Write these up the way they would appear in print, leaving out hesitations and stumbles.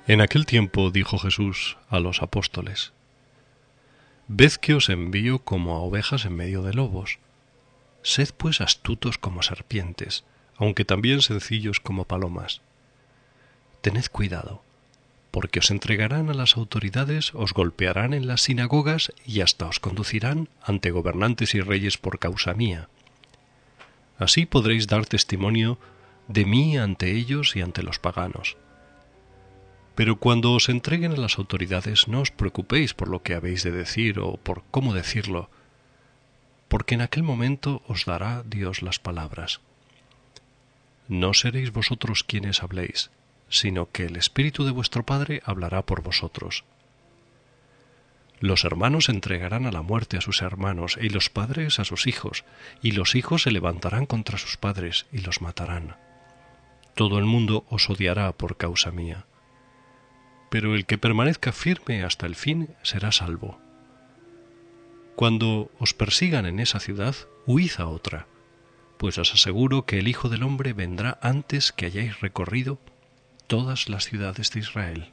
En aquel tiempo dijo Jesús a los apóstoles: Ved que os envío como a ovejas en medio de lobos. Sed pues astutos como serpientes, aunque también sencillos como palomas. Tened cuidado, porque os entregarán a las autoridades, os golpearán en las sinagogas y hasta os conducirán ante gobernantes y reyes por causa mía. Así podréis dar testimonio de mí ante ellos y ante los paganos. Pero cuando os entreguen a las autoridades, no os preocupéis por lo que habéis de decir o por cómo decirlo, porque en aquel momento os dará Dios las palabras. No seréis vosotros quienes habléis, sino que el Espíritu de vuestro Padre hablará por vosotros. Los hermanos entregarán a la muerte a sus hermanos, y los padres a sus hijos, y los hijos se levantarán contra sus padres y los matarán. Todo el mundo os odiará por causa mía. Pero el que permanezca firme hasta el fin será salvo. Cuando os persigan en esa ciudad, huid a otra, pues os aseguro que el Hijo del Hombre vendrá antes que hayáis recorrido todas las ciudades de Israel.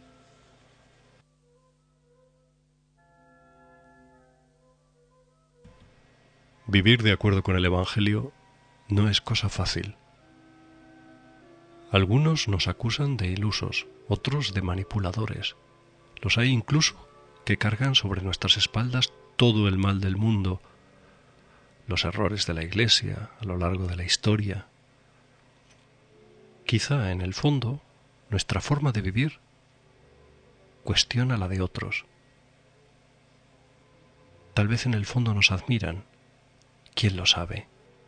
Vivir de acuerdo con el Evangelio no es cosa fácil. Algunos nos acusan de ilusos, otros de manipuladores. Los hay incluso que cargan sobre nuestras espaldas todo el mal del mundo, los errores de la Iglesia a lo largo de la historia. Quizá en el fondo nuestra forma de vivir cuestiona la de otros. Tal vez en el fondo nos admiran. ¿Quién lo sabe?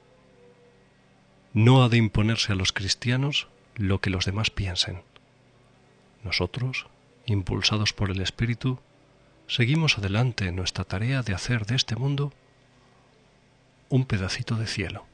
No ha de imponerse a los cristianos lo que los demás piensen. Nosotros, impulsados por el Espíritu, seguimos adelante en nuestra tarea de hacer de este mundo un pedacito de cielo.